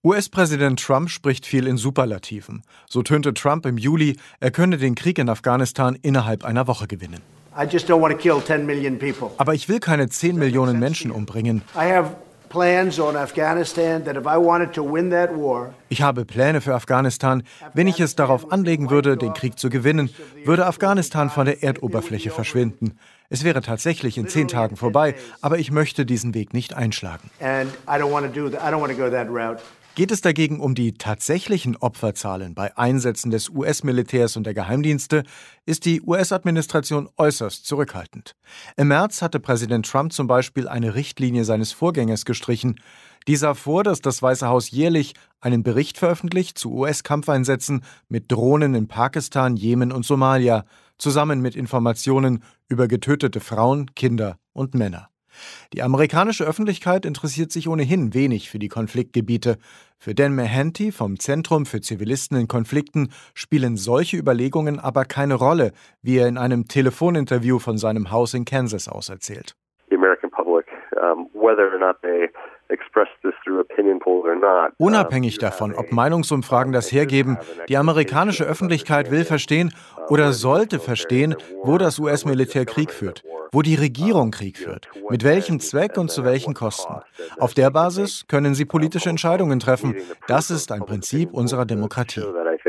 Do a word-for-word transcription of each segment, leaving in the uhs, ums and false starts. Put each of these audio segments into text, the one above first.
U S-Präsident Trump spricht viel in Superlativen. So tönte Trump im Juli, er könne den Krieg in Afghanistan innerhalb einer Woche gewinnen. I just don't want to kill ten million people. Aber ich will keine zehn Millionen Menschen umbringen. I have plans on Afghanistan that if I wanted to win that war, Ich habe Pläne für Afghanistan. Wenn ich es darauf anlegen würde, den Krieg zu gewinnen, würde Afghanistan von der Erdoberfläche verschwinden. Es wäre tatsächlich in zehn Tagen vorbei, aber ich möchte diesen Weg nicht einschlagen. and I don't want to do that. I don't want to go that route. Geht es dagegen um die tatsächlichen Opferzahlen bei Einsätzen des U S-Militärs und der Geheimdienste, ist die U S-Administration äußerst zurückhaltend. Im März hatte Präsident Trump zum Beispiel eine Richtlinie seines Vorgängers gestrichen. Die sah vor, dass das Weiße Haus jährlich einen Bericht veröffentlicht zu U S-Kampfeinsätzen mit Drohnen in Pakistan, Jemen und Somalia, zusammen mit Informationen über getötete Frauen, Kinder und Männer. Die amerikanische Öffentlichkeit interessiert sich ohnehin wenig für die Konfliktgebiete. Für Dan Mahanty vom Zentrum für Zivilisten in Konflikten spielen solche Überlegungen aber keine Rolle, wie er in einem Telefoninterview von seinem Haus in Kansas auserzählt. The American public, um, whether or not they express this through opinion polls or not. Unabhängig davon, ob Meinungsumfragen das hergeben, die amerikanische Öffentlichkeit will verstehen oder sollte verstehen, wo das U S-Militär Krieg führt, wo die Regierung Krieg führt, mit welchem Zweck und zu welchen Kosten. Auf der Basis können sie politische Entscheidungen treffen. Das ist ein Prinzip unserer Demokratie.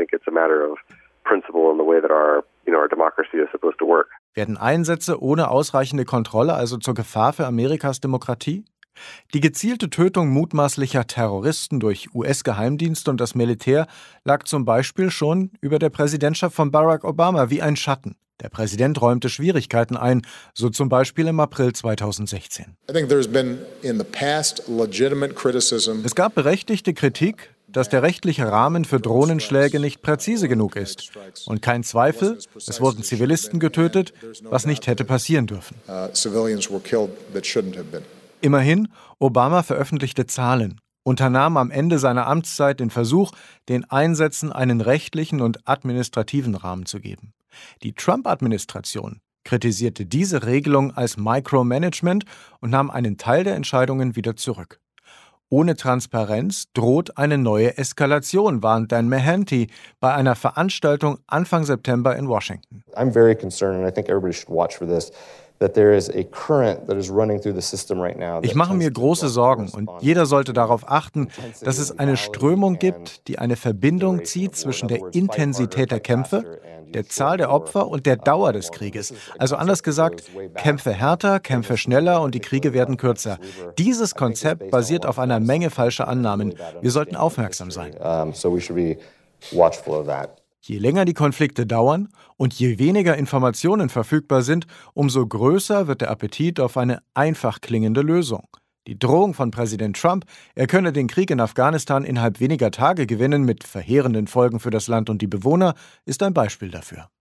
Werden Einsätze ohne ausreichende Kontrolle also zur Gefahr für Amerikas Demokratie? Die gezielte Tötung mutmaßlicher Terroristen durch U S-Geheimdienste und das Militär lag zum Beispiel schon über der Präsidentschaft von Barack Obama wie ein Schatten. Der Präsident räumte Schwierigkeiten ein, so zum Beispiel im April zweitausendsechzehn. Es gab berechtigte Kritik, dass der rechtliche Rahmen für Drohnenschläge nicht präzise genug ist. Und kein Zweifel, es wurden Zivilisten getötet, was nicht hätte passieren dürfen. Immerhin, Obama veröffentlichte Zahlen, unternahm am Ende seiner Amtszeit den Versuch, den Einsätzen einen rechtlichen und administrativen Rahmen zu geben. Die Trump-Administration kritisierte diese Regelung als Micromanagement und nahm einen Teil der Entscheidungen wieder zurück. Ohne Transparenz droht eine neue Eskalation, warnt Dan Mahanty bei einer Veranstaltung Anfang September in Washington. I'm very concerned and I think everybody should watch for this. Ich mache mir große Sorgen und jeder sollte darauf achten, dass es eine Strömung gibt, die eine Verbindung zieht zwischen der Intensität der Kämpfe, der Zahl der Opfer und der Dauer des Krieges. Also anders gesagt, Kämpfe härter, Kämpfe schneller und die Kriege werden kürzer. Dieses Konzept basiert auf einer Menge falscher Annahmen. Wir sollten aufmerksam sein. Je länger die Konflikte dauern und je weniger Informationen verfügbar sind, umso größer wird der Appetit auf eine einfach klingende Lösung. Die Drohung von Präsident Trump, er könne den Krieg in Afghanistan innerhalb weniger Tage gewinnen mit verheerenden Folgen für das Land und die Bewohner, ist ein Beispiel dafür.